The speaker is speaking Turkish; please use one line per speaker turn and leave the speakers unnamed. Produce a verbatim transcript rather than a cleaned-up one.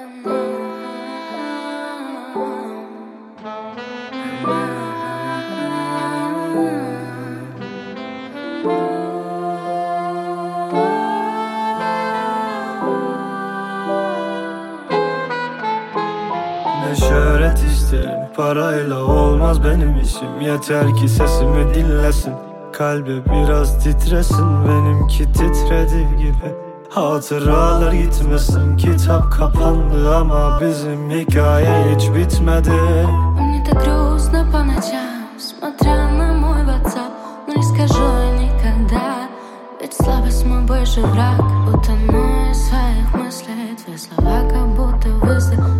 Ne şöhret isterim, parayla olmaz benim işim. Yeter ki sesimi dinlesin, kalbi biraz titresin. Benimki titrediği gibi hatıralar gitmesin. Kitap kapandı ama bizim hikaye hiç bitmedi.
Мне так грустно по ночам, смотря на мой WhatsApp. Но не скажу я никогда, ведь слабость мой больше враг. Утону из своих мыслей, твои слова как будто выстрел.